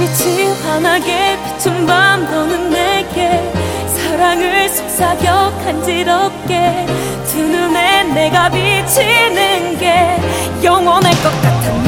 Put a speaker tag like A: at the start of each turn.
A: 빛이 환하게 비춘 밤 너는 내게 사랑을 속삭여 간지럽게 두 눈에 내가 비치는 게 영원할 것 같아.